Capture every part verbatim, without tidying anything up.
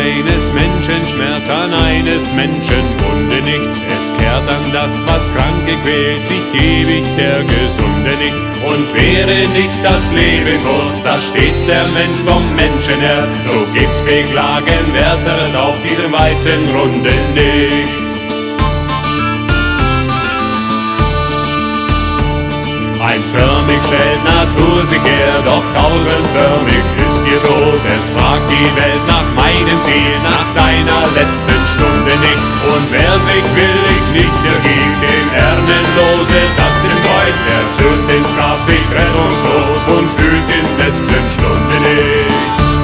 eines Menschen Schmerz, an eines Menschen Wunde nichts. Es kehrt an das, was Kranke quält, sich ewig der Gesunde nichts. Und wäre nicht das Leben groß, da stets der Mensch vom Menschen her, so gibt's Beklagenwerteres auf diesem weiten Runde nichts. Einförmig stellt Natur sich her, doch tausendförmig ist ihr Tod. Es fragt die Welt nach meinem Ziel, nach deiner letzten Stunde nichts. Und wer sich willig nicht ergibt, dem Ernenlose das dem Kreuz, der zürnt ins Grab sich rettungslos und fühlt in dessen Stunde nicht.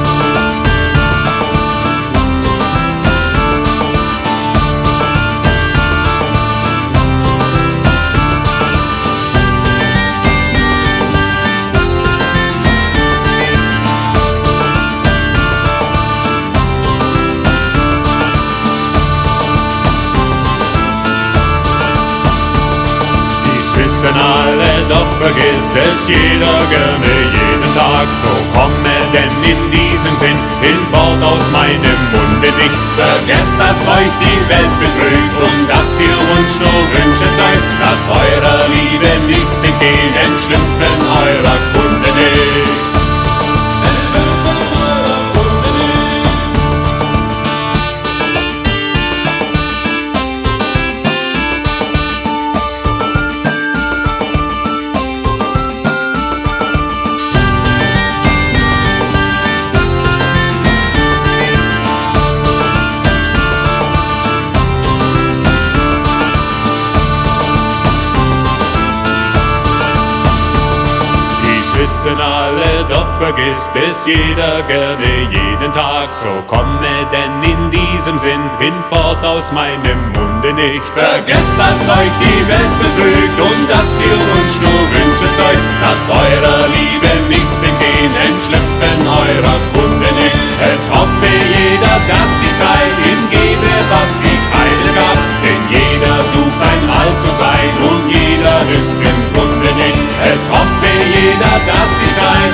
Wissen alle, doch vergisst es jeder gerne jeden Tag. So komme denn in diesem Sinn hinfort aus meinem Munde nichts. Vergesst, dass euch die Welt betrügt und dass ihr uns nur Wünsche zeigt. Lasst eurer Liebe nichts entgehen, denn Schlümpfen eurer Kunde nicht. Wissen alle, doch vergisst es jeder gerne jeden Tag. So komme denn in diesem Sinn hinfort aus meinem Munde nicht. Vergesst, dass euch die Welt betrügt und dass ihr uns nur Wünsche zeugt. Lasst eurer Liebe nichts entgehen, entschlüpfen eurer Kunde nicht. Es hoffe jeder, dass die Zeit ihm gebe, was sie keine gab. Denn jeder sucht ein All zu sein und jeder ist im Grunde nicht. Es hoffe jeder, dass die Zeit